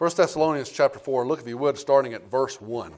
1 Thessalonians chapter 4, look if you would, starting at verse 1.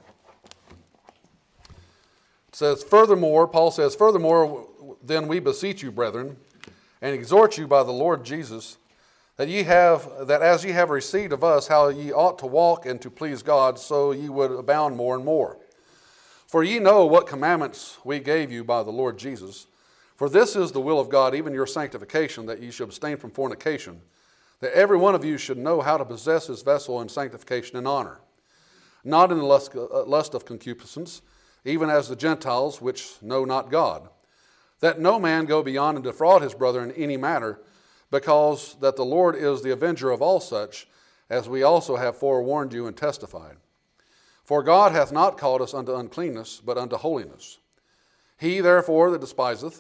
It says, Paul says, Furthermore, then we beseech you, brethren, and exhort you by the Lord Jesus, that as ye have received of us how ye ought to walk and to please God, so ye would abound more and more. For ye know what commandments we gave you by the Lord Jesus. For this is the will of God, even your sanctification, that ye should abstain from fornication, that every one of you should know how to possess his vessel in sanctification and honor, not in the lust of concupiscence, even as the Gentiles which know not God, that no man go beyond and defraud his brother in any matter, because that the Lord is the avenger of all such, as we also have forewarned you and testified. For God hath not called us unto uncleanness, but unto holiness. He therefore that despiseth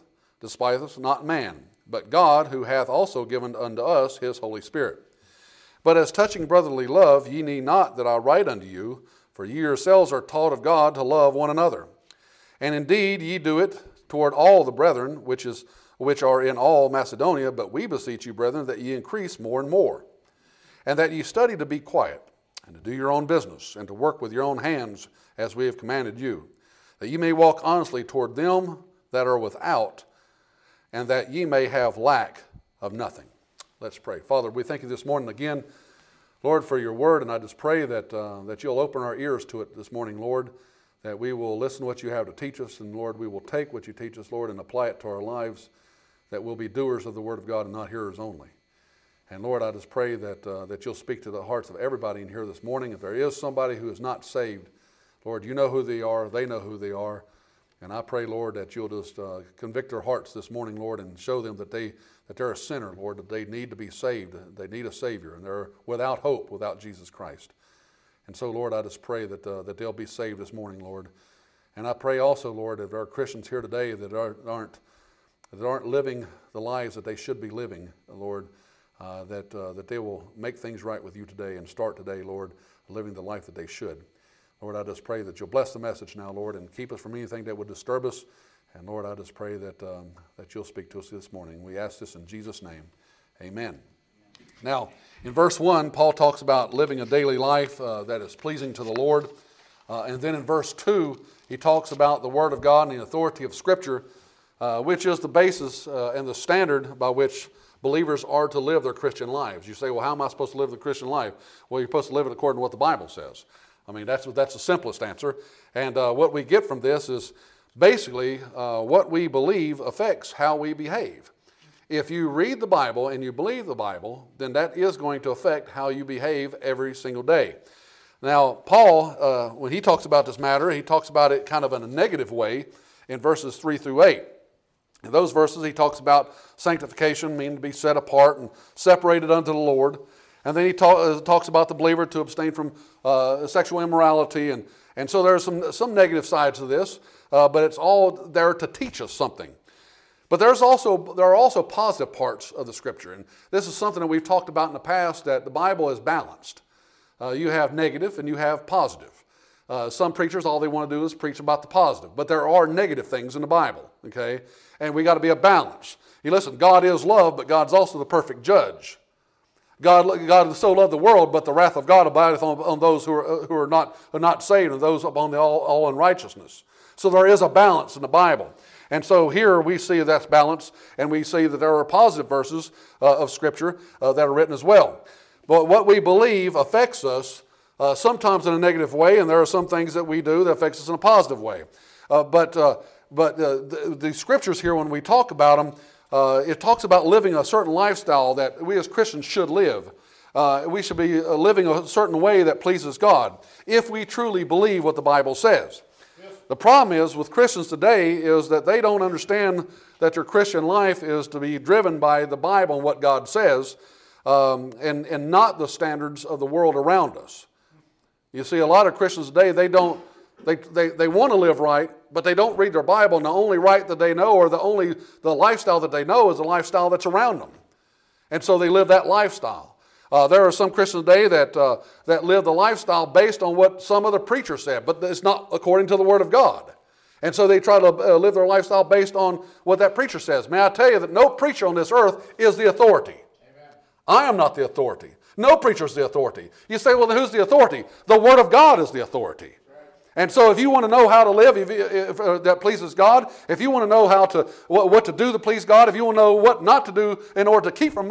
not man, but God, who hath also given unto us his Holy Spirit. But as touching brotherly love, ye need not that I write unto you, for ye yourselves are taught of God to love one another. And indeed ye do it toward all the brethren, which are in all Macedonia, but we beseech you, brethren, that ye increase more and more, and that ye study to be quiet, and to do your own business, and to work with your own hands, as we have commanded you, that ye may walk honestly toward them that are without, and that ye may have lack of nothing. Let's pray. Father, we thank you this morning again, Lord, for your word, and I just pray that you'll open our ears to it this morning, Lord, that we will listen to what you have to teach us, and Lord, we will take what you teach us, Lord, and apply it to our lives, that we'll be doers of the word of God and not hearers only. And Lord, I just pray that you'll speak to the hearts of everybody in here this morning. If there is somebody who is not saved, Lord, you know who they are, they know who they are. And I pray, Lord, that you'll just convict their hearts this morning, Lord, and show them that they're a sinner, Lord, that they need to be saved. They need a Savior, and they're without hope without Jesus Christ. And so, Lord, I just pray that they'll be saved this morning, Lord. And I pray also, Lord, that there are Christians here today that aren't living the lives that they should be living, Lord, that they will make things right with you today and start today, Lord, living the life that they should. Lord, I just pray that you'll bless the message now, Lord, and keep us from anything that would disturb us. And Lord, I just pray that you'll speak to us this morning. We ask this in Jesus' name. Amen. Now, in verse 1, Paul talks about living a daily life that is pleasing to the Lord. And then in verse 2, he talks about the Word of God and the authority of Scripture, which is the basis and the standard by which believers are to live their Christian lives. You say, well, how am I supposed to live the Christian life? Well, you're supposed to live it according to what the Bible says. I mean, that's the simplest answer. And what we get from this is basically what we believe affects how we behave. If you read the Bible and you believe the Bible, then that is going to affect how you behave every single day. Now, Paul, when he talks about this matter, he talks about it kind of in a negative way in verses 3 through 8. In those verses, he talks about sanctification, meaning to be set apart and separated unto the Lord. And then he talks about the believer to abstain from sexual immorality. And so there are some negative sides to this, but it's all there to teach us something. But there are also positive parts of the Scripture. And this is something that we've talked about in the past, that the Bible is balanced. You have negative and you have positive. Some preachers, all they want to do is preach about the positive. But there are negative things in the Bible, okay? And we got to be a balance. You listen, God is love, but God's also the perfect judge. God so loved the world, but the wrath of God abideth on those who are not saved, and those upon all unrighteousness. So there is a balance in the Bible. And so here we see that's balance, and we see that there are positive verses of Scripture that are written as well. But what we believe affects us sometimes in a negative way, and there are some things that we do that affects us in a positive way. But the Scriptures here, when we talk about them, it talks about living a certain lifestyle that we as Christians should live. We should be living a certain way that pleases God, if we truly believe what the Bible says. Yes. The problem is with Christians today is that they don't understand that their Christian life is to be driven by the Bible and what God says, and not the standards of the world around us. You see, a lot of Christians today, they want to live right, but they don't read their Bible, and the only right that they know, or the lifestyle that they know, is the lifestyle that's around them. And so they live that lifestyle. There are some Christians today that live the lifestyle based on what some other preacher said, but it's not according to the Word of God. And so they try to live their lifestyle based on what that preacher says. May I tell you that no preacher on this earth is the authority. Amen. I am not the authority. No preacher is the authority. You say, well, then who's the authority? The Word of God is the authority. And so if you want to know how to live that pleases God, if you want to know what to do to please God, if you want to know what not to do in order to keep from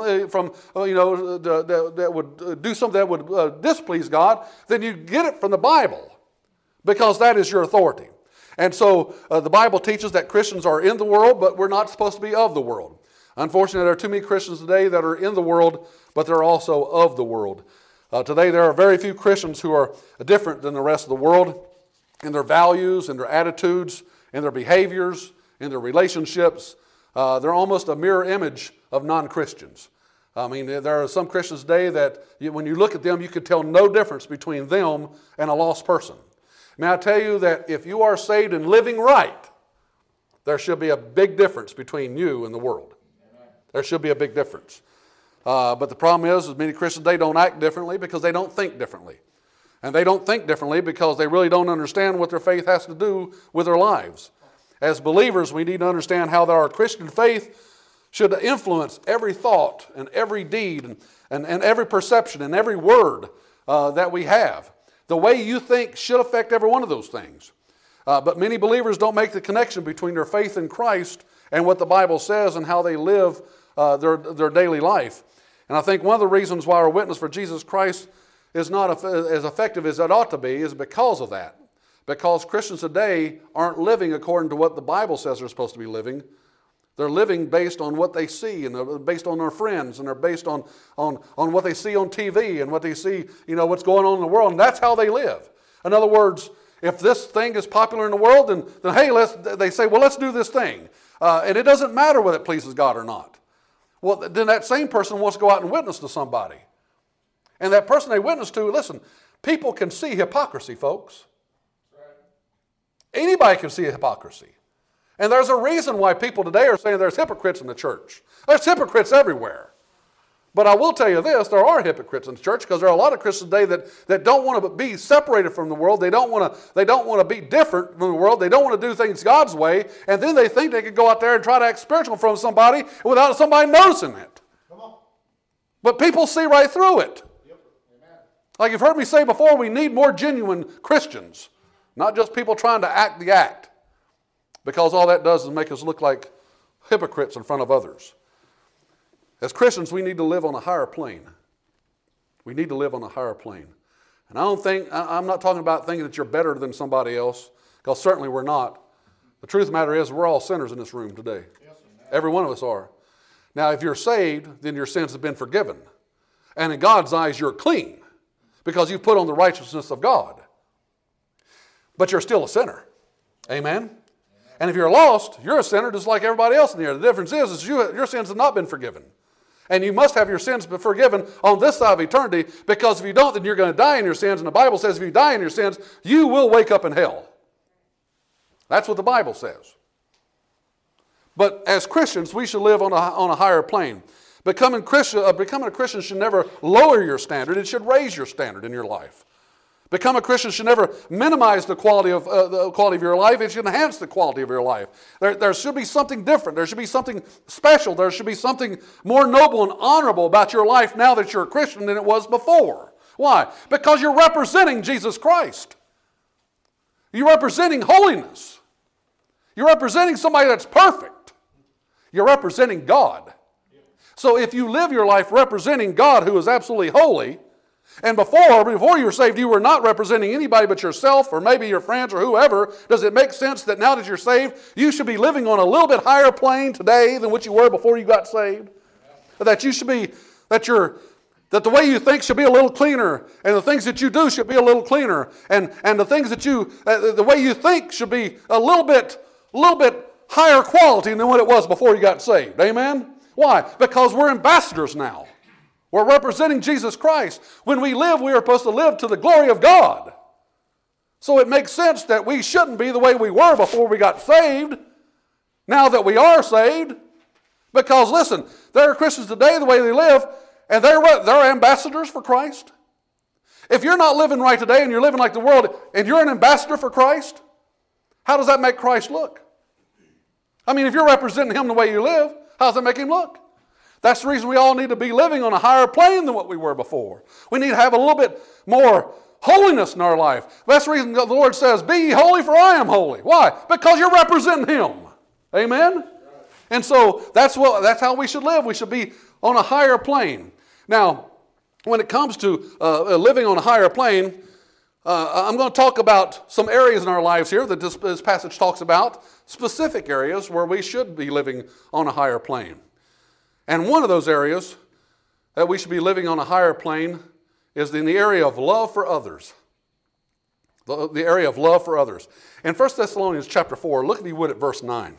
that would do something that would displease God, then you get it from the Bible, because that is your authority. And so the Bible teaches that Christians are in the world, but we're not supposed to be of the world. Unfortunately, there are too many Christians today that are in the world, but they're also of the world. Today there are very few Christians who are different than the rest of the world in their values, in their attitudes, in their behaviors, in their relationships. They're almost a mirror image of non-Christians. I mean, there are some Christians today that when you look at them, you could tell no difference between them and a lost person. May I tell you that if you are saved and living right, there should be a big difference between you and the world. There should be a big difference. But the problem is many Christians, they don't act differently because they don't think differently. And they don't think differently because they really don't understand what their faith has to do with their lives. As believers, we need to understand how that our Christian faith should influence every thought and every deed and every perception and every word that we have. The way you think should affect every one of those things. But many believers don't make the connection between their faith in Christ and what the Bible says and how they live their daily life. And I think one of the reasons why our witness for Jesus Christ is not as effective as it ought to be is because of that. Because Christians today aren't living according to what the Bible says they're supposed to be living. They're living based on what they see, and they're based on their friends, and they're based on what they see on TV and what they see, what's going on in the world, and that's how they live. In other words, if this thing is popular in the world, then hey, they say, well, let's do this thing. And it doesn't matter whether it pleases God or not. Well, then that same person wants to go out and witness to somebody. And that person they witness to, listen, people can see hypocrisy, folks. Anybody can see hypocrisy. And there's a reason why people today are saying there's hypocrites in the church. There's hypocrites everywhere. But I will tell you this, there are hypocrites in the church because there are a lot of Christians today that don't want to be separated from the world. They don't want to be different from the world. They don't want to do things God's way. And then they think they could go out there and try to act spiritual from somebody without somebody noticing it. Come on. But people see right through it. Yep. Amen. Like you've heard me say before, we need more genuine Christians, not just people trying to act the act. Because all that does is make us look like hypocrites in front of others. As Christians, we need to live on a higher plane. We need to live on a higher plane. And I'm not talking about thinking that you're better than somebody else, because certainly we're not. The truth of the matter is we're all sinners in this room today. Every one of us are. Now, if you're saved, then your sins have been forgiven. And in God's eyes, you're clean, because you've put on the righteousness of God. But you're still a sinner. Amen? And if you're lost, you're a sinner just like everybody else in here. The difference is your sins have not been forgiven. And you must have your sins forgiven on this side of eternity, because if you don't, then you're going to die in your sins. And the Bible says if you die in your sins, you will wake up in hell. That's what the Bible says. But as Christians, we should live on a higher plane. Becoming a Christian should never lower your standard. It should raise your standard in your life. Become a Christian should never minimize the quality of your life. It should enhance the quality of your life. There should be something different. There should be something special. There should be something more noble and honorable about your life now that you're a Christian than it was before. Why? Because you're representing Jesus Christ. You're representing holiness. You're representing somebody that's perfect. You're representing God. So if you live your life representing God, who is absolutely holy, and before you were saved, you were not representing anybody but yourself or maybe your friends or whoever, does it make sense that now that you're saved, you should be living on a little bit higher plane today than what you were before you got saved? That you should be, that the way you think should be a little cleaner, and the things that you do should be a little cleaner, and the things that the way you think should be a little bit higher quality than what it was before you got saved. Amen? Why? Because we're ambassadors now. We're representing Jesus Christ. When we live, we are supposed to live to the glory of God. So it makes sense that we shouldn't be the way we were before we got saved, now that we are saved. Because listen, there are Christians today, the way they live, and they're ambassadors for Christ. If you're not living right today and you're living like the world, and you're an ambassador for Christ, how does that make Christ look? I mean, if you're representing Him the way you live, how does that make Him look? That's the reason we all need to be living on a higher plane than what we were before. We need to have a little bit more holiness in our life. That's the reason the Lord says, be ye holy for I am holy. Why? Because you're representing Him. Amen? And so that's how we should live. We should be on a higher plane. Now, when it comes to living on a higher plane, I'm going to talk about some areas in our lives here that this passage talks about, specific areas where we should be living on a higher plane. And one of those areas that we should be living on a higher plane is in the area of love for others. The area of love for others. In 1 Thessalonians chapter 4, look if you would at verse 9.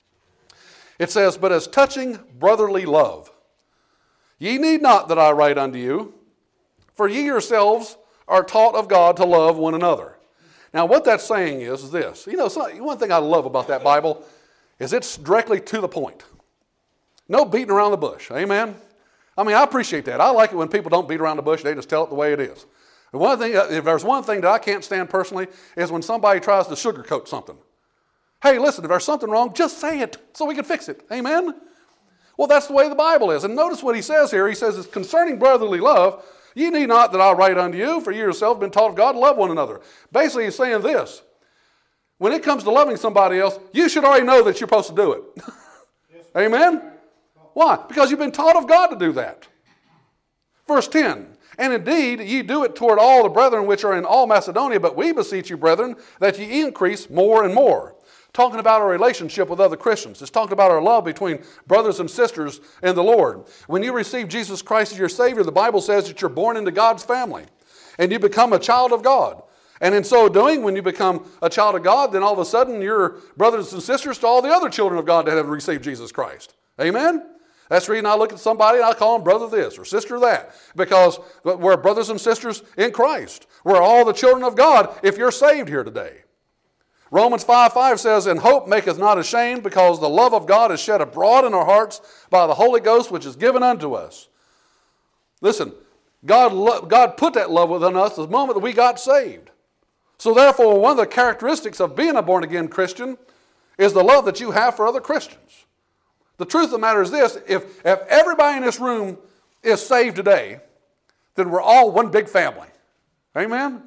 It says, but as touching brotherly love, ye need not that I write unto you, for ye yourselves are taught of God to love one another. Now what that's saying is this. You know, one thing I love about that Bible is it's directly to the point. No beating around the bush. Amen? I mean, I appreciate that. I like it when people don't beat around the bush. They just tell it the way it is. And if there's one thing that I can't stand personally is when somebody tries to sugarcoat something. Hey, listen, if there's something wrong, just say it so we can fix it. Amen? Well, that's the way the Bible is. And notice what he says here. He says, it's concerning brotherly love, ye need not that I write unto you, for ye yourselves have been taught of God to love one another. Basically, he's saying this. When it comes to loving somebody else, you should already know that you're supposed to do it. Yes. Amen? Why? Because you've been taught of God to do that. Verse 10, and indeed ye do it toward all the brethren which are in all Macedonia, but we beseech you, brethren, that ye increase more and more. Talking about our relationship with other Christians. It's talking about our love between brothers and sisters in the Lord. When you receive Jesus Christ as your Savior, the Bible says that you're born into God's family. And you become a child of God. And in so doing, when you become a child of God, then all of a sudden you're brothers and sisters to all the other children of God that have received Jesus Christ. Amen? That's the reason I look at somebody and I call them brother this or sister that. Because we're brothers and sisters in Christ. We're all the children of God if you're saved here today. Romans 5:5 says, and hope maketh not ashamed, because the love of God is shed abroad in our hearts by the Holy Ghost, which is given unto us. Listen, God put that love within us the moment that we got saved. So therefore, one of the characteristics of being a born-again Christian is the love that you have for other Christians. The truth of the matter is this, if everybody in this room is saved today, then we're all one big family. Amen?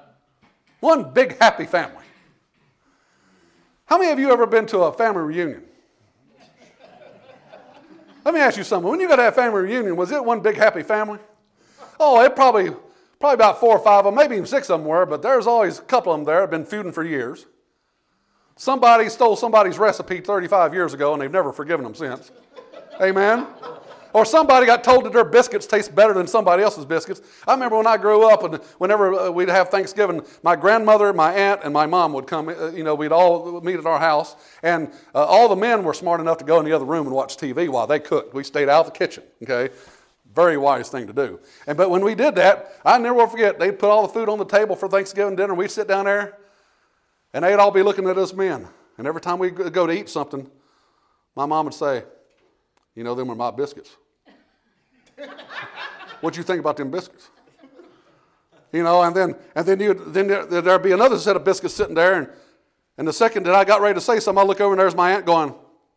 One big happy family. How many of you ever been to a family reunion? Let me ask you something. When you got to have a family reunion, was it one big happy family? Oh, it probably about 4 or 5 of them, maybe even 6 of them were, but there's always a couple of them there that have been feuding for years. Somebody stole somebody's recipe 35 years ago and they've never forgiven them since. Amen? Or somebody got told that their biscuits taste better than somebody else's biscuits. I remember when I grew up and whenever we'd have Thanksgiving, my grandmother, my aunt, and my mom would come. We'd all meet at our house. And all the men were smart enough to go in the other room and watch TV while they cooked. We stayed out of the kitchen, okay? Very wise thing to do. But when we did that, I never will forget, they'd put all the food on the table for Thanksgiving dinner. We'd sit down there, and they'd all be looking at us men. And every time we go to eat something, my mom would say, you know, them are my biscuits. What'd you think about them biscuits? You know, and then there'd be another set of biscuits sitting there, and the second that I got ready to say something, I look over and there's my aunt going,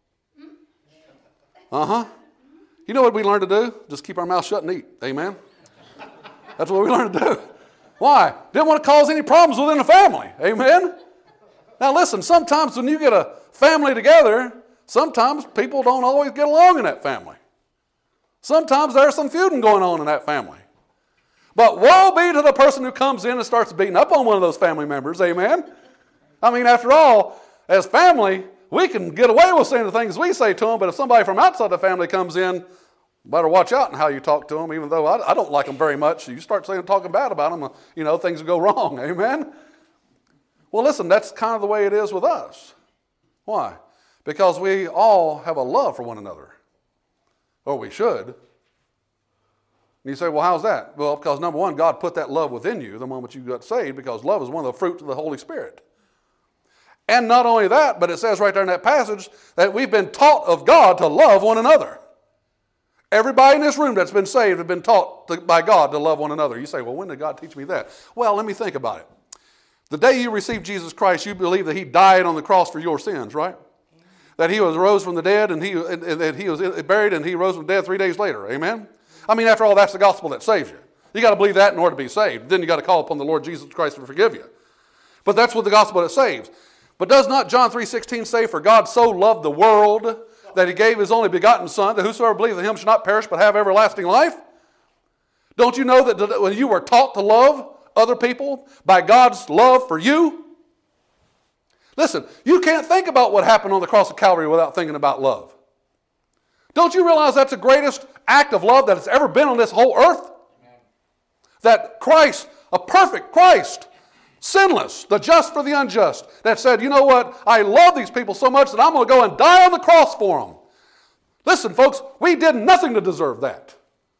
uh-huh. You know what we learned to do? Just keep our mouth shut and eat. Amen? That's what we learned to do. Why? Didn't want to cause any problems within the family. Amen? Now listen, sometimes when you get a family together, sometimes people don't always get along in that family. Sometimes there's some feuding going on in that family. But woe be to the person who comes in and starts beating up on one of those family members. Amen? I mean, after all, as family, we can get away with saying the things we say to them, but if somebody from outside the family comes in, better watch out in how you talk to them, even though I don't like them very much. You start talking bad about them, things will go wrong. Amen? Well, listen, that's kind of the way it is with us. Why? Because we all have a love for one another. Or we should. And you say, well, how's that? Well, because number one, God put that love within you the moment you got saved, because love is one of the fruits of the Holy Spirit. And not only that, but it says right there in that passage that we've been taught of God to love one another. Everybody in this room that's been saved has been taught by God to love one another. You say, well, when did God teach me that? Well, let me think about it. The day you received Jesus Christ, you believe that He died on the cross for your sins, right? that he was rose from the dead and he was buried and he rose from the dead 3 days later. Amen? I mean, after all, that's the gospel that saves you. You got to believe that in order to be saved. Then you got to call upon the Lord Jesus Christ to forgive you. But that's what the gospel that saves. But does not John 3:16 say, for God so loved the world that he gave his only begotten Son, that whosoever believeth in him should not perish but have everlasting life? Don't you know that when you were taught to love other people by God's love for you? Listen, you can't think about what happened on the cross of Calvary without thinking about love. Don't you realize that's the greatest act of love that has ever been on this whole earth? That Christ, a perfect Christ, sinless, the just for the unjust, that said, you know what, I love these people so much that I'm going to go and die on the cross for them. Listen, folks, we did nothing to deserve that.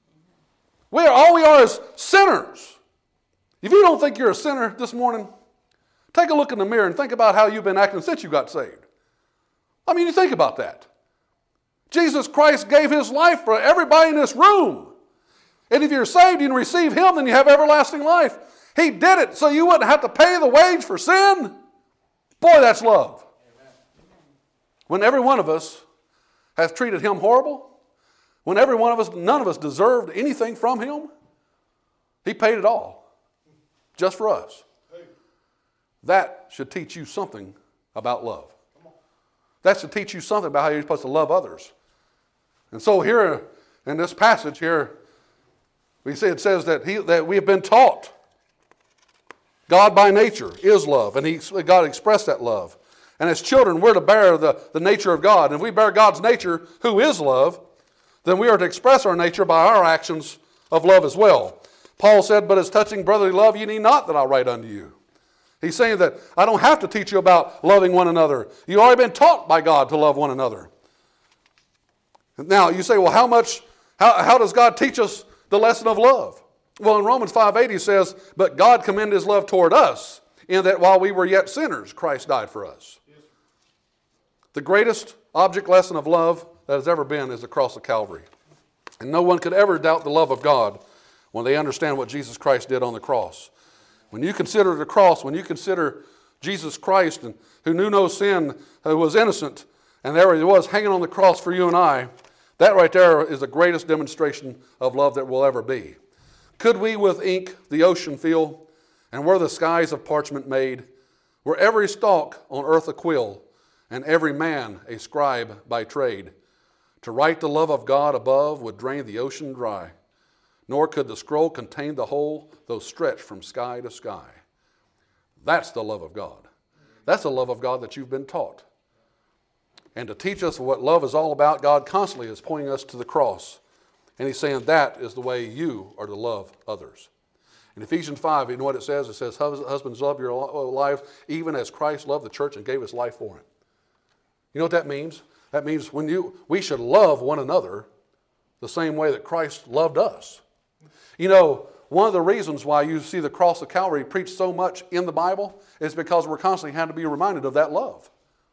All we are is sinners. If you don't think you're a sinner this morning, take a look in the mirror and think about how you've been acting since you got saved. I mean, you think about that. Jesus Christ gave his life for everybody in this room. And if you're saved and receive him, then you have everlasting life. He did it so you wouldn't have to pay the wage for sin. Boy, that's love. Amen. When every one of us has treated him horrible, when every one of us, none of us deserved anything from him, he paid it all just for us. That should teach you something about love. That should teach you something about how you're supposed to love others. And so here in this passage here, it says that we have been taught. God by nature is love, and God expressed that love. And as children, we're to bear the nature of God. And if we bear God's nature, who is love, then we are to express our nature by our actions of love as well. Paul said, but as touching brotherly love, ye need not that I write unto you. He's saying that I don't have to teach you about loving one another. You've already been taught by God to love one another. Now, you say, well, how does God teach us the lesson of love? Well, in Romans 5:8 he says, but God commended his love toward us, in that while we were yet sinners, Christ died for us. Yes. The greatest object lesson of love that has ever been is the cross of Calvary. And no one could ever doubt the love of God when they understand what Jesus Christ did on the cross. When you consider the cross, when you consider Jesus Christ, who knew no sin, who was innocent, and there he was hanging on the cross for you and I, that right there is the greatest demonstration of love that will ever be. Could we with ink the ocean fill, and were the skies of parchment made, were every stalk on earth a quill, and every man a scribe by trade, to write the love of God above would drain the ocean dry, nor could the scroll contain the whole, though stretched from sky to sky. That's the love of God. That's the love of God that you've been taught. And to teach us what love is all about, God constantly is pointing us to the cross. And he's saying that is the way you are to love others. In Ephesians 5, you know what it says? It says, husbands, love your wives, even as Christ loved the church and gave his life for it. You know what that means? That means we should love one another the same way that Christ loved us. You know, one of the reasons why you see the cross of Calvary preached so much in the Bible is because we're constantly having to be reminded of that love.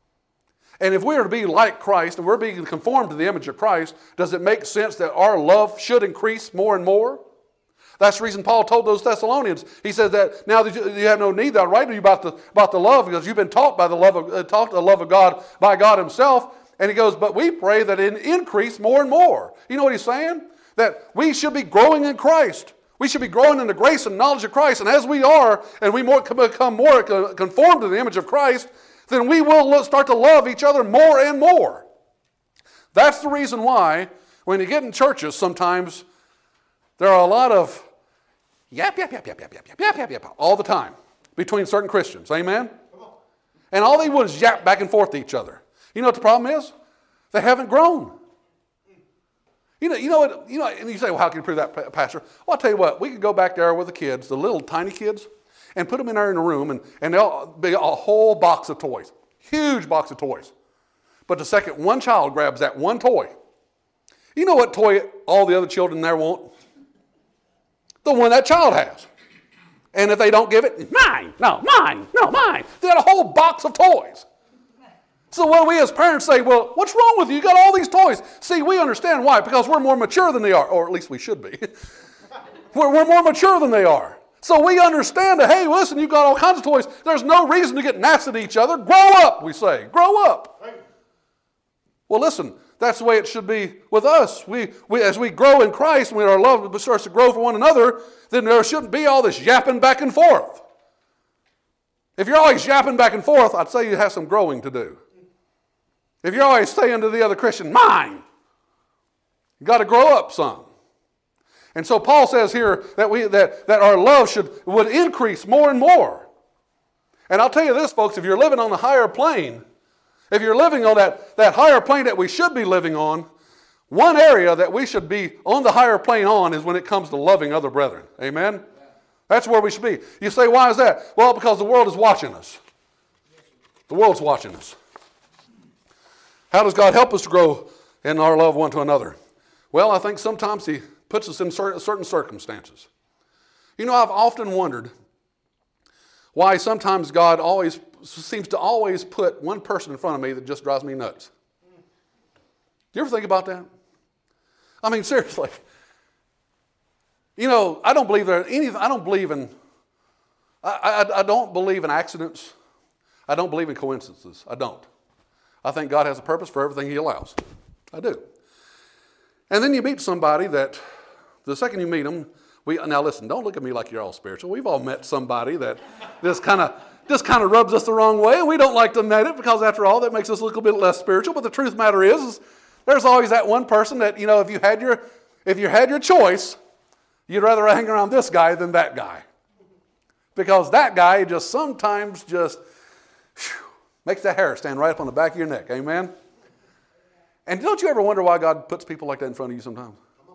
And if we are to be like Christ and we're being conformed to the image of Christ, does it make sense that our love should increase more and more? That's the reason Paul told those Thessalonians. He said that now that you have no need that I write to you about the love, because you've been taught the love of God by God himself. And he goes, but we pray that it increase more and more. You know what he's saying? That we should be growing in Christ. We should be growing in the grace and knowledge of Christ. And as we are, and we become more conformed to the image of Christ, then we will start to love each other more and more. That's the reason why when you get in churches sometimes there are a lot of yap all the time between certain Christians. Amen? And all they want is yap back and forth to each other. You know what the problem is? They haven't grown. You know what? And you say, well, how can you prove that, Pastor? Well, I'll tell you what. We could go back there with the kids, the little tiny kids, and put them in there in a room, and they'll be a whole box of toys. Huge box of toys. But the second one child grabs that one toy, you know what toy all the other children there want? The one that child has. And if they don't give it, mine, no, mine, no, mine. They got a whole box of toys. So what we as parents say, well, what's wrong with you? You got all these toys. See, we understand why. Because we're more mature than they are. Or at least we should be. We're more mature than they are. So we understand that, hey, listen, you've got all kinds of toys. There's no reason to get nasty to each other. Grow up, we say. Grow up. Well, listen, that's the way it should be with us. We as we grow in Christ, when our love starts to grow for one another, then there shouldn't be all this yapping back and forth. If you're always yapping back and forth, I'd say you have some growing to do. If you're always saying to the other Christian, mine, you got to grow up some. And so Paul says here that our love would increase more and more. And I'll tell you this, folks, if you're living on the higher plane, if you're living on that higher plane that we should be living on, one area that we should be on the higher plane on is when it comes to loving other brethren. Amen? That's where we should be. You say, why is that? Well, because the world is watching us. The world's watching us. How does God help us to grow in our love one to another? Well, I think sometimes He puts us in certain circumstances. You know, I've often wondered why sometimes God seems to always put one person in front of me that just drives me nuts. Do you ever think about that? I mean, seriously. You know, I don't believe I don't believe in accidents. I don't believe in coincidences. I don't. I think God has a purpose for everything He allows. I do. And then you meet somebody that, the second you meet them, now listen, don't look at me like you're all spiritual. We've all met somebody that just kind of rubs us the wrong way, and we don't like to admit it because, after all, that makes us look a bit less spiritual. But the truth of the matter is there's always that one person that, you know, if you had your choice, you'd rather hang around this guy than that guy, because that guy just sometimes makes the hair stand right up on the back of your neck. Amen. And don't you ever wonder why God puts people like that in front of you sometimes?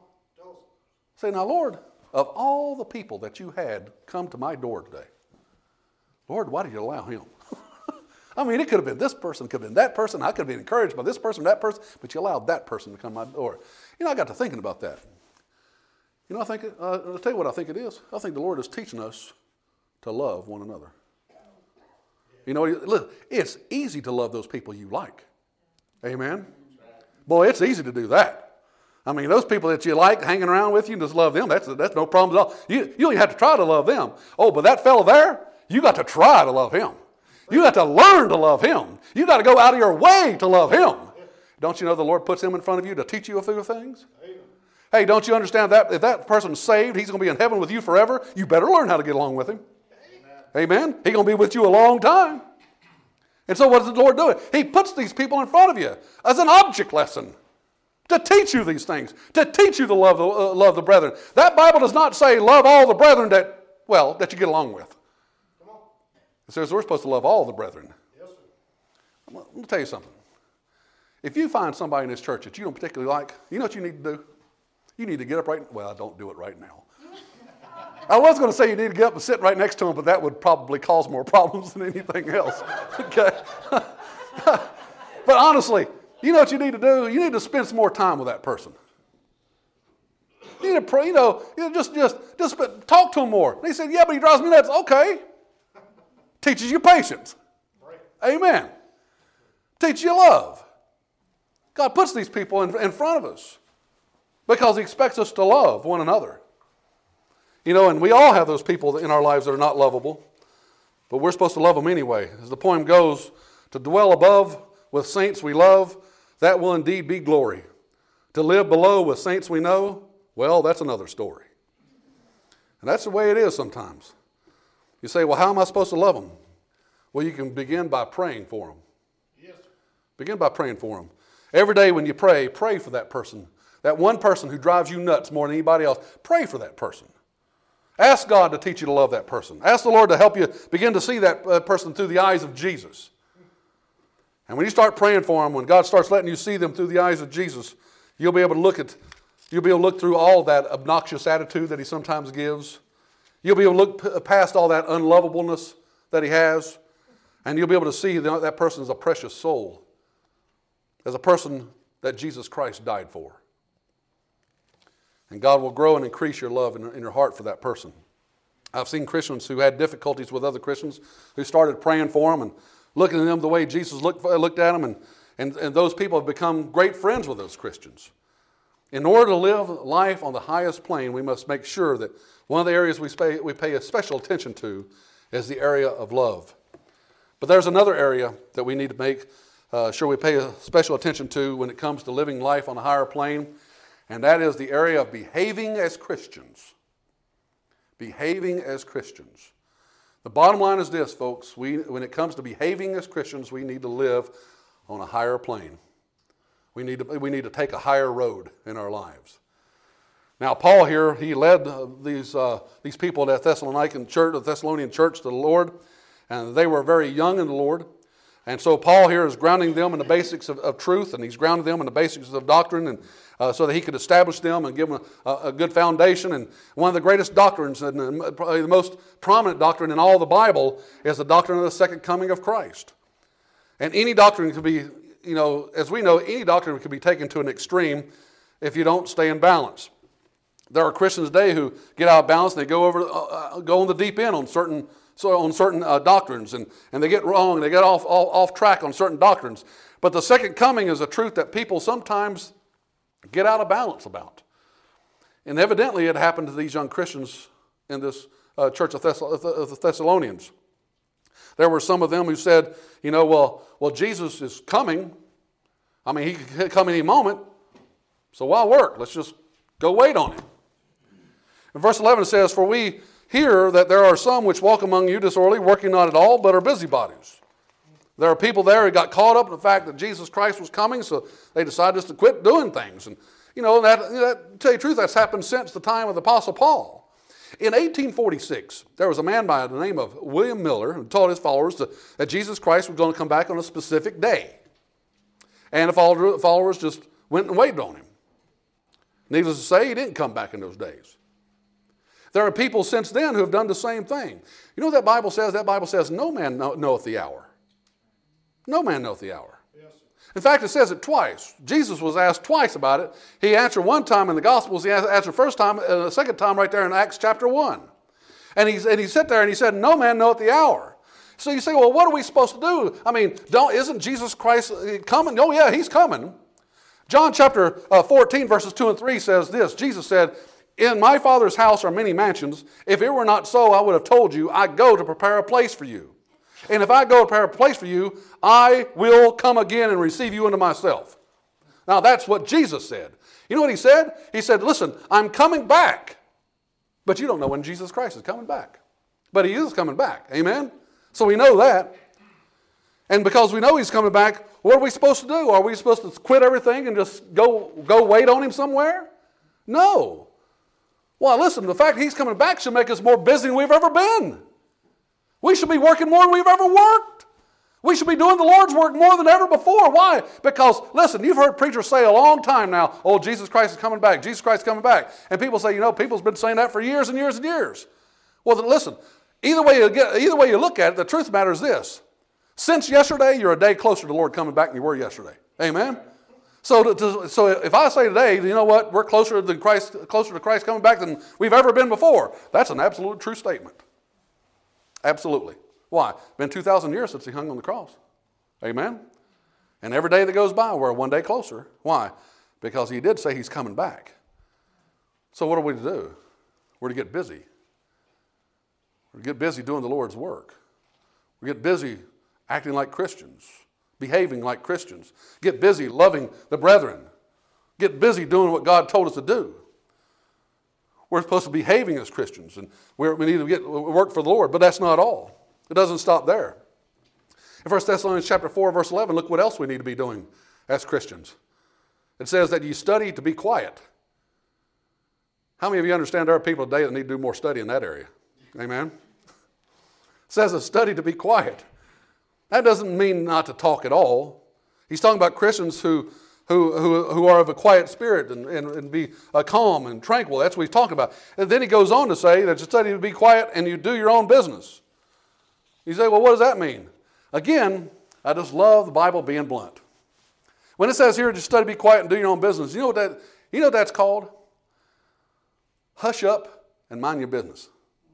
Say, now, Lord, of all the people that you had come to my door today, Lord, why did you allow him? I mean, it could have been this person, could have been that person. I could have been encouraged by this person, that person, but you allowed that person to come to my door. You know, I got to thinking about that. You know, I'll tell you what I think it is. I think the Lord is teaching us to love one another. You know, look, it's easy to love those people you like. Amen? Boy, it's easy to do that. I mean, those people that you like hanging around with you, just love them. That's no problem at all. You don't have to try to love them. Oh, but that fellow there, you got to try to love him. You got to learn to love him. You got to go out of your way to love him. Don't you know the Lord puts him in front of you to teach you a few things? Hey, don't you understand that if that person's saved, he's going to be in heaven with you forever? You better learn how to get along with him. Amen? He's going to be with you a long time. And so what does the Lord do? He puts these people in front of you as an object lesson to teach you these things, to teach you to love the brethren. That Bible does not say love all the brethren that you get along with. It says we're supposed to love all the brethren. Yes, sir. Let me tell you something. If you find somebody in this church that you don't particularly like, you know what you need to do? You need to get up don't do it right now. I was going to say you need to get up and sit right next to them, but that would probably cause more problems than anything else. Okay? But honestly, you know what you need to do? You need to spend some more time with that person. You need to pray, just talk to him more. And he said, yeah, but he drives me nuts. Okay. Teaches you patience. Right. Amen. Teaches you love. God puts these people in front of us because He expects us to love one another. You know, and we all have those people in our lives that are not lovable, but we're supposed to love them anyway. As the poem goes, to dwell above with saints we love, that will indeed be glory. To live below with saints we know, well, that's another story. And that's the way it is sometimes. You say, well, how am I supposed to love them? Well, you can begin by praying for them. Yes. Begin by praying for them. Every day when you pray for that person. That one person who drives you nuts more than anybody else. Pray for that person. Ask God to teach you to love that person. Ask the Lord to help you begin to see that person through the eyes of Jesus. And when you start praying for them, when God starts letting you see them through the eyes of Jesus, you'll be able to look through all that obnoxious attitude that he sometimes gives. You'll be able to look past all that unlovableness that he has, and you'll be able to see that person as a precious soul, as a person that Jesus Christ died for. And God will grow and increase your love in your heart for that person. I've seen Christians who had difficulties with other Christians who started praying for them and looking at them the way Jesus looked at them, and those people have become great friends with those Christians. In order to live life on the highest plane, we must make sure that one of the areas we pay a special attention to is the area of love. But there's another area that we need to make sure we pay special attention to when it comes to living life on a higher plane, and that is the area of behaving as Christians. Behaving as Christians. The bottom line is this, folks. When it comes to behaving as Christians, we need to live on a higher plane. We need to take a higher road in our lives. Now, Paul here, he led these people at the Thessalonian church to the Lord, and they were very young in the Lord. And so Paul here is grounding them in the basics of truth, and he's grounding them in the basics of doctrine, and so that he could establish them and give them a good foundation. And one of the greatest doctrines, and probably the most prominent doctrine in all the Bible, is the doctrine of the second coming of Christ. And any doctrine could be, as we know, any doctrine could be taken to an extreme if you don't stay in balance. There are Christians today who get out of balance, and they go on the deep end on certain doctrines, and they get wrong, and they get off track on certain doctrines. But the second coming is a truth that people sometimes get out of balance about. And evidently it happened to these young Christians in this church of the Thessalonians. There were some of them who said, well, Jesus is coming. I mean, he could come any moment, so why work? Let's just go wait on him. In verse 11 it says, "For we hear that there are some which walk among you disorderly, working not at all, but are busybodies." There are people there who got caught up in the fact that Jesus Christ was coming, so they decided just to quit doing things. And that, to tell you the truth, that's happened since the time of the Apostle Paul. In 1846, there was a man by the name of William Miller who taught his followers that Jesus Christ was going to come back on a specific day. And the followers just went and waited on him. Needless to say, he didn't come back in those days. There are people since then who have done the same thing. You know what that Bible says? That Bible says, no man knoweth the hour. No man knoweth the hour. Yes. In fact, it says it twice. Jesus was asked twice about it. He answered one time in the Gospels. He answered the first time, the second time right there in Acts chapter 1. And he sat there and he said, no man knoweth the hour. So you say, well, what are we supposed to do? I mean, isn't Jesus Christ coming? Oh, yeah, he's coming. John chapter 14, verses 2 and 3 says this. Jesus said, "In my Father's house are many mansions. If it were not so, I would have told you, I go to prepare a place for you. And if I go to prepare a place for you, I will come again and receive you unto myself." Now that's what Jesus said. You know what he said? He said, listen, I'm coming back. But you don't know when Jesus Christ is coming back. But he is coming back. Amen? So we know that. And because we know he's coming back, what are we supposed to do? Are we supposed to quit everything and just go wait on him somewhere? No. Well, listen, the fact he's coming back should make us more busy than we've ever been. We should be working more than we've ever worked. We should be doing the Lord's work more than ever before. Why? Because, listen, you've heard preachers say a long time now, oh, Jesus Christ is coming back. Jesus Christ is coming back. And people say, people's been saying that for years and years and years. Well, then listen, either way you look at it, the truth of the matter is this. Since yesterday, you're a day closer to the Lord coming back than you were yesterday. Amen? So if I say today, you know what, we're closer to Christ coming back than we've ever been before, that's an absolute true statement. Absolutely. Why? It's been 2,000 years since he hung on the cross. Amen? And every day that goes by, we're one day closer. Why? Because he did say he's coming back. So what are we to do? We're to get busy. We're to get busy doing the Lord's work. We get busy acting like Christians, behaving like Christians. Get busy loving the brethren. Get busy doing what God told us to do. We're supposed to be behaving as Christians, and we need to work for the Lord, but that's not all. It doesn't stop there. In 1 Thessalonians chapter 4, verse 11, look what else we need to be doing as Christians. It says that you study to be quiet. How many of you understand there are people today that need to do more study in that area? Amen? It says to study to be quiet. That doesn't mean not to talk at all. He's talking about Christians who are of a quiet spirit and be calm and tranquil. That's what he's talking about. And then he goes on to say that you study to be quiet and you do your own business. You say, well, what does that mean? Again, I just love the Bible being blunt. When it says here, just study to be quiet and do your own business, you know what that's called? Hush up and mind your business.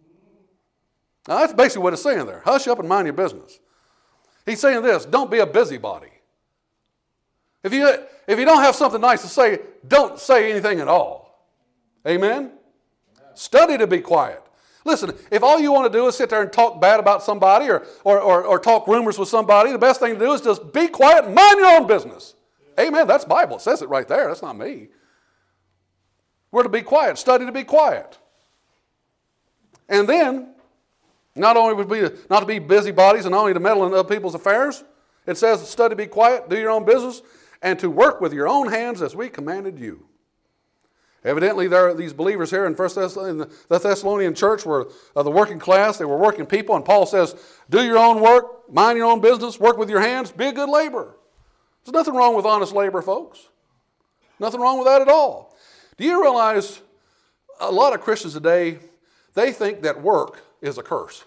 Now, that's basically what it's saying there. Hush up and mind your business. He's saying this, don't be a busybody. If you don't have something nice to say, don't say anything at all. Amen? Study to be quiet. Listen, if all you want to do is sit there and talk bad about somebody or talk rumors with somebody, the best thing to do is just be quiet and mind your own business. Amen. That's Bible. It says it right there. That's not me. We're to be quiet. Study to be quiet. And then, not only would we not to be busybodies and not only to meddle in other people's affairs, it says study to be quiet, do your own business, and to work with your own hands as we commanded you. Evidently, there are these believers here in the Thessalonian church were the working class. They were working people, and Paul says, do your own work, mind your own business, work with your hands, be a good laborer. There's nothing wrong with honest labor, folks. Nothing wrong with that at all. Do you realize a lot of Christians today, they think that work is a curse?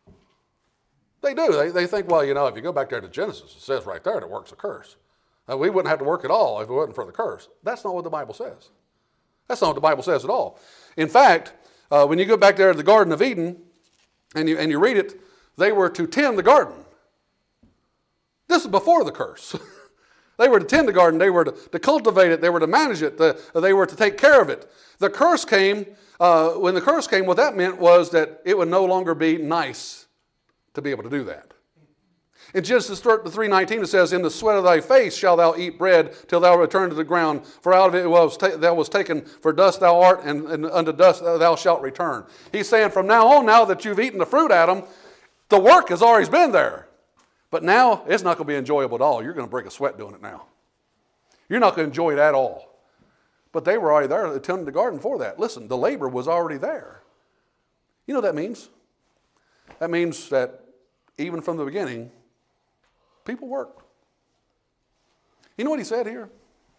They do. They think, well, if you go back there to Genesis, it says right there that work's a curse. We wouldn't have to work at all if it wasn't for the curse. That's not what the Bible says. That's not what the Bible says at all. In fact, when you go back there to the Garden of Eden and you read it, they were to tend the garden. This is before the curse. They were to tend the garden. They were to cultivate it. They were to manage it. They were to take care of it. The curse came, when the curse came, what that meant was that it would no longer be nice to be able to do that. In Genesis 3:19 it says, in the sweat of thy face shalt thou eat bread till thou return to the ground, for out of it thou was taken, for dust thou art, and unto dust thou shalt return. He's saying from now on, now that you've eaten the fruit, Adam, the work has always been there. But now it's not going to be enjoyable at all. You're going to break a sweat doing it now. You're not going to enjoy it at all. But they were already there tending the garden for that. Listen, the labor was already there. You know what that means? That means that even from the beginning, people worked. You know what he said here?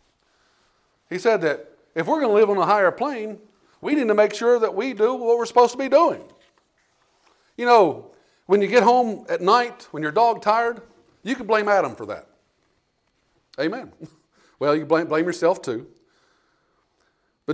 He said that if we're going to live on a higher plane, we need to make sure that we do what we're supposed to be doing. When you get home at night, when you're dog tired, you can blame Adam for that. Amen. Well, you blame yourself too. But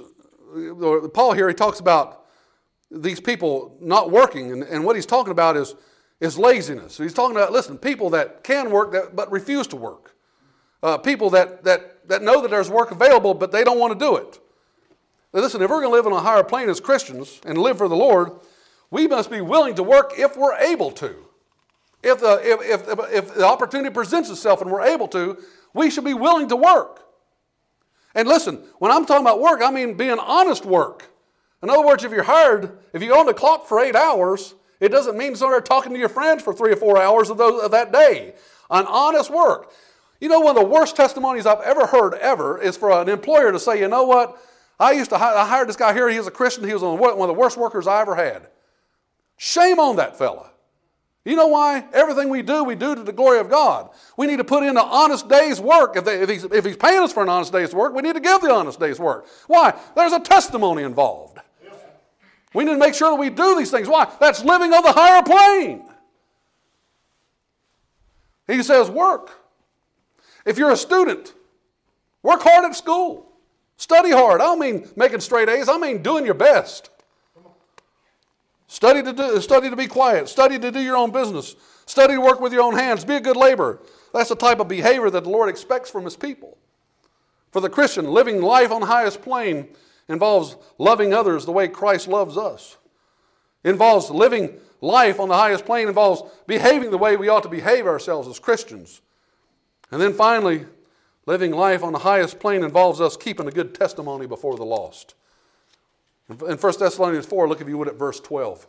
Paul here, he talks about these people not working, and what he's talking about is laziness. So he's talking about, listen, people that can work but refuse to work. People that know that there's work available, but they don't want to do it. Now listen, if we're going to live on a higher plane as Christians and live for the Lord, we must be willing to work if we're able to. If the opportunity presents itself and we're able to, we should be willing to work. And listen, when I'm talking about work, I mean being honest work. In other words, if you're on the clock for 8 hours, it doesn't mean you're talking to your friends for 3 or 4 hours of that day. An honest work. One of the worst testimonies I've ever heard is for an employer to say, you know what, I hired this guy here, he was a Christian, he was one of the worst workers I ever had. Shame on that fella. You know why? Everything we do to the glory of God. We need to put in an honest day's work. If he's paying us for an honest day's work, we need to give the honest day's work. Why? There's a testimony involved. We need to make sure that we do these things. Why? That's living on the higher plane. He says work. If you're a student, work hard at school. Study hard. I don't mean making straight A's. I mean doing your best. Study to be quiet. Study to do your own business. Study to work with your own hands. Be a good laborer. That's the type of behavior that the Lord expects from His people. For the Christian, living life on the highest plane involves loving others the way Christ loves us. It involves living life on the highest plane, involves behaving the way we ought to behave ourselves as Christians. And then finally, living life on the highest plane involves us keeping a good testimony before the lost. In 1 Thessalonians 4, look if you would at verse 12.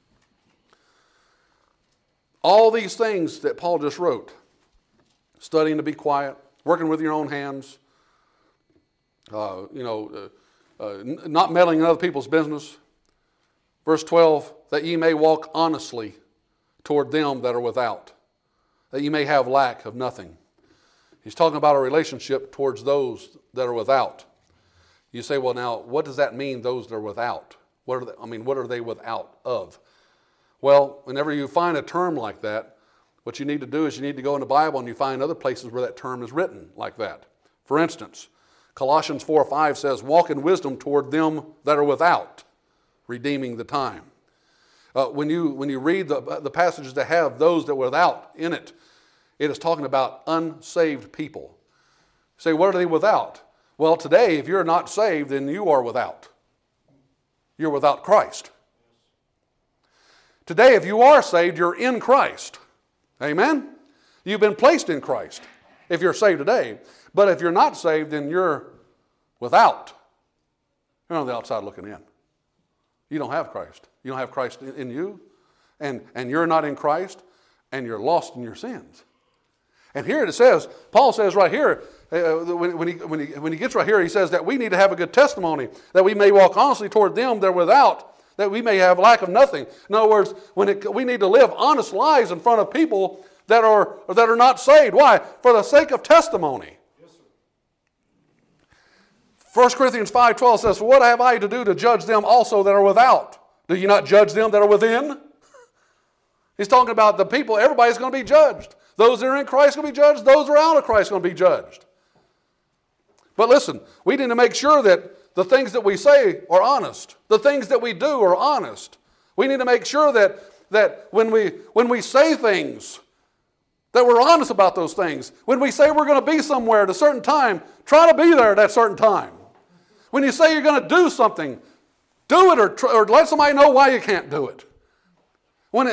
All these things that Paul just wrote, studying to be quiet, working with your own hands, not meddling in other people's business. Verse 12, that ye may walk honestly toward them that are without, that ye may have lack of nothing. He's talking about a relationship towards those that are without. You say, well, now, what does that mean, those that are without? What are they without of? Well, whenever you find a term like that, what you need to do is you need to go in the Bible and you find other places where that term is written like that. For instance, Colossians 4:5 says, walk in wisdom toward them that are without, redeeming the time. When you read the passages that have those that are without in it, it is talking about unsaved people. You say, what are they without? Well, today, if you're not saved, then you are without. You're without Christ. Today, if you are saved, you're in Christ. Amen? You've been placed in Christ if you're saved today. But if you're not saved, then you're without. You're on the outside looking in. You don't have Christ. You don't have Christ in you, and you're not in Christ, and you're lost in your sins. And here it says, Paul says right here, when he gets right here, he says that we need to have a good testimony, that we may walk honestly toward them that are without, that we may have lack of nothing. In other words, we need to live honest lives in front of people that are not saved. Why? For the sake of testimony. 1 Corinthians 5:12 says, "For what have I to do to judge them also that are without? Do you not judge them that are within?" He's talking about the people. Everybody's going to be judged. Those that are in Christ are going to be judged. Those that are out of Christ are going to be judged. But listen, we need to make sure that the things that we say are honest. The things that we do are honest. We need to make sure that when we say things, that we're honest about those things. When we say we're going to be somewhere at a certain time, try to be there at that certain time. When you say you're going to do something, do it or let somebody know why you can't do it. When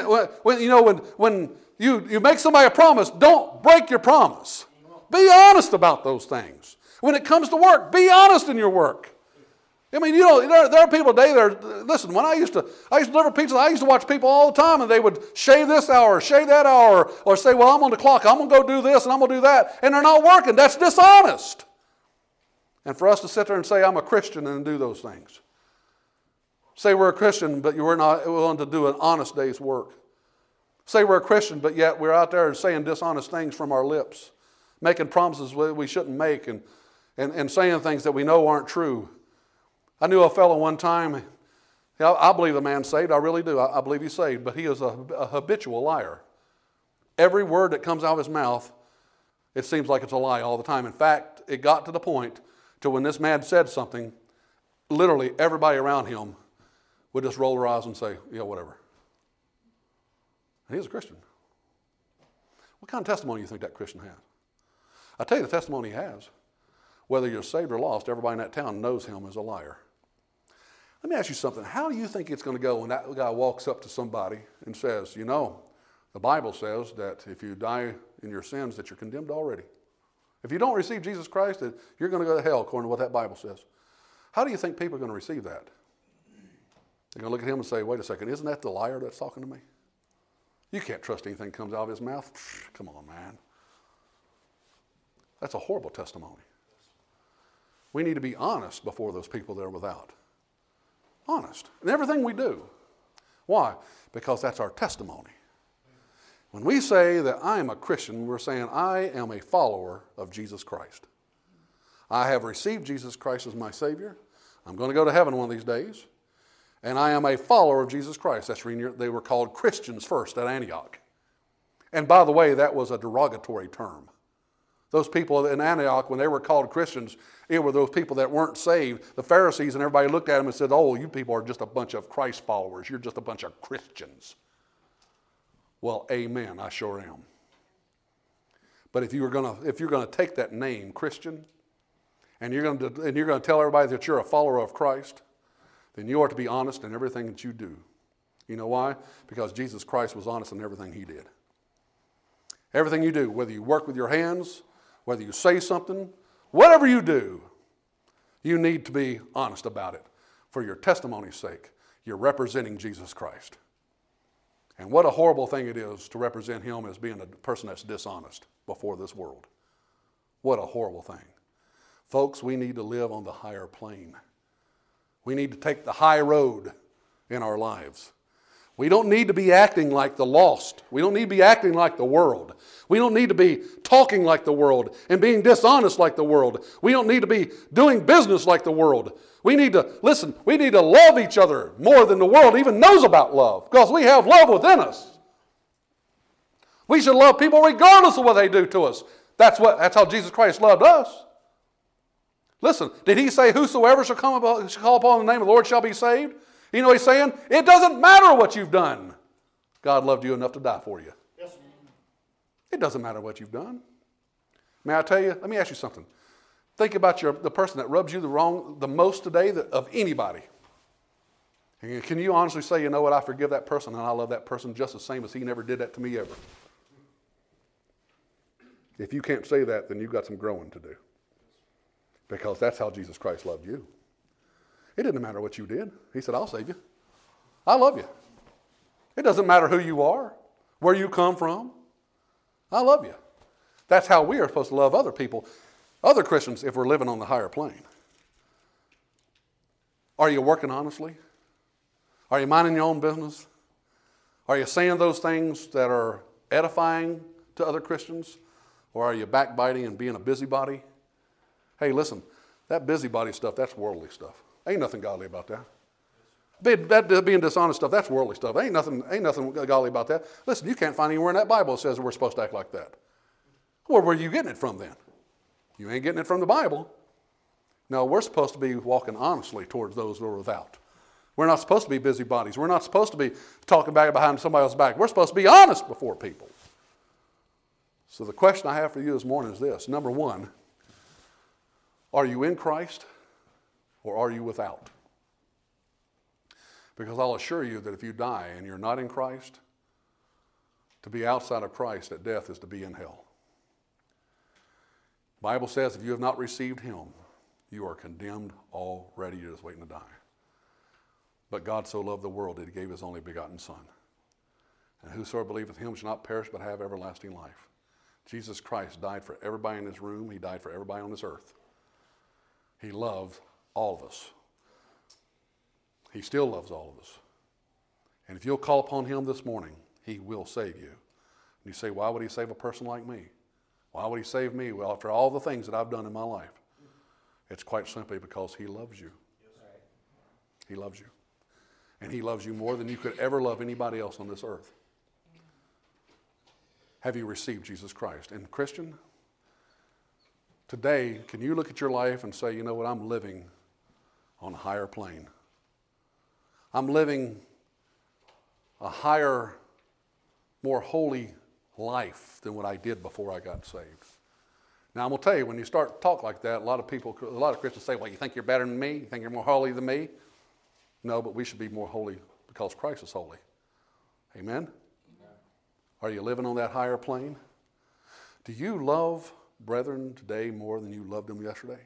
you make somebody a promise, don't break your promise. Be honest about those things. When it comes to work, be honest in your work. I mean, there are people today listen, when I used to deliver pizzas, I used to watch people all the time, and they would shave this hour, shave that hour, or say, well, I'm on the clock, I'm going to go do this, and I'm going to do that, and they're not working. That's dishonest. And for us to sit there and say, I'm a Christian, and do those things. Say we're a Christian, but you're not willing to do an honest day's work. Say we're a Christian, but yet we're out there saying dishonest things from our lips, making promises we shouldn't make, and saying things that we know aren't true. I knew a fellow one time, I believe the man's saved, I really do. I believe he's saved, but he is a habitual liar. Every word that comes out of his mouth, it seems like it's a lie all the time. In fact, it got to the point to when this man said something, literally everybody around him would just roll their eyes and say, yeah, whatever. And he was a Christian. What kind of testimony do you think that Christian has? I'll tell you the testimony he has. Whether you're saved or lost, everybody in that town knows him as a liar. Let me ask you something. How do you think it's going to go when that guy walks up to somebody and says, the Bible says that if you die in your sins, that you're condemned already. If you don't receive Jesus Christ, that you're going to go to hell according to what that Bible says. How do you think people are going to receive that? They're going to look at him and say, wait a second, isn't that the liar that's talking to me? You can't trust anything that comes out of his mouth. Come on, man. That's a horrible testimony. We need to be honest before those people that are without. Honest in everything we do. Why? Because that's our testimony. When we say that I am a Christian, we're saying I am a follower of Jesus Christ. I have received Jesus Christ as my Savior. I'm going to go to heaven one of these days. And I am a follower of Jesus Christ. That's when they were called Christians first at Antioch. And by the way, that was a derogatory term. Those people in Antioch, when they were called Christians, it were those people that weren't saved. The Pharisees and everybody looked at them and said, oh, you people are just a bunch of Christ followers. You're just a bunch of Christians. Well, amen, I sure am. But if you're going to take that name, Christian, and you're going to tell everybody that you're a follower of Christ, then you ought to be honest in everything that you do. You know why? Because Jesus Christ was honest in everything he did. Everything you do, whether you work with your hands, whether you say something, whatever you do, you need to be honest about it. For your testimony's sake, you're representing Jesus Christ. And what a horrible thing it is to represent him as being a person that's dishonest before this world. What a horrible thing. Folks, we need to live on the higher plane. We need to take the high road in our lives. We don't need to be acting like the lost. We don't need to be acting like the world. We don't need to be talking like the world and being dishonest like the world. We don't need to be doing business like the world. We need to love each other more than the world even knows about love, because we have love within us. We should love people regardless of what they do to us. That's how Jesus Christ loved us. Listen, did he say whosoever shall call upon the name of the Lord shall be saved? You know what he's saying? It doesn't matter what you've done. God loved you enough to die for you. Yes. It doesn't matter what you've done. May I tell you? Let me ask you something. Think about the person that rubs you the most today of anybody. And can you honestly say, you know what, I forgive that person and I love that person just the same as he never did that to me ever? If you can't say that, then you've got some growing to do. Because that's how Jesus Christ loved you. It didn't matter what you did. He said, I'll save you. I love you. It doesn't matter who you are, where you come from. I love you. That's how we are supposed to love other people, other Christians, if we're living on the higher plane. Are you working honestly? Are you minding your own business? Are you saying those things that are edifying to other Christians? Or are you backbiting and being a busybody? Hey, listen, that busybody stuff, that's worldly stuff. Ain't nothing godly about that. Being dishonest stuff, that's worldly stuff. Ain't nothing godly about that. Listen, you can't find anywhere in that Bible that says we're supposed to act like that. Where were you getting it from then? You ain't getting it from the Bible. No, we're supposed to be walking honestly towards those who are without. We're not supposed to be busybodies. We're not supposed to be talking back behind somebody else's back. We're supposed to be honest before people. So the question I have for you this morning is this. Number one, are you in Christ or are you without? Because I'll assure you that if you die and you're not in Christ, to be outside of Christ at death is to be in hell. The Bible says if you have not received him, you are condemned already. You're just waiting to die. But God so loved the world that he gave his only begotten Son. And whosoever believeth him shall not perish but have everlasting life. Jesus Christ died for everybody in this room. He died for everybody on this earth. He loved all of us. He still loves all of us. And if you'll call upon him this morning, he will save you. And you say, why would he save a person like me? Why would he save me? Well, after all the things that I've done in my life, it's quite simply because he loves you. He loves you. And he loves you more than you could ever love anybody else on this earth. Have you received Jesus Christ? And Christian, today, can you look at your life and say, you know what, I'm living on a higher plane. I'm living a higher, more holy life than what I did before I got saved. Now, I'm going to tell you, when you start to talk like that, a lot of Christians say, well, you think you're better than me? You think you're more holy than me? No, but we should be more holy because Christ is holy. Amen? Are you living on that higher plane? Do you love brethren today more than you loved them yesterday?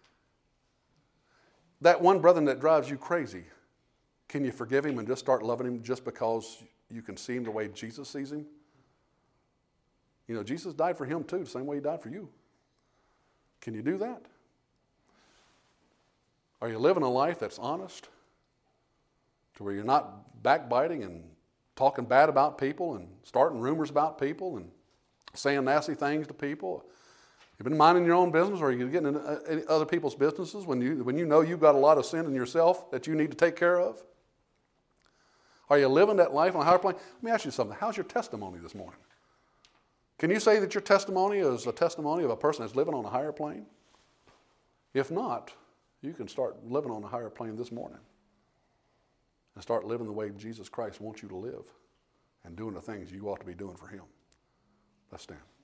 That one brother that drives you crazy, can you forgive him and just start loving him just because you can see him the way Jesus sees him? You know, Jesus died for him too, the same way he died for you. Can you do that? Are you living a life that's honest? To where you're not backbiting and talking bad about people and starting rumors about people and saying nasty things to people? You've been minding your own business, or are you getting into other people's businesses when you know you've got a lot of sin in yourself that you need to take care of? Are you living that life on a higher plane? Let me ask you something. How's your testimony this morning? Can you say that your testimony is a testimony of a person that's living on a higher plane? If not, you can start living on a higher plane this morning and start living the way Jesus Christ wants you to live and doing the things you ought to be doing for him. Let's stand.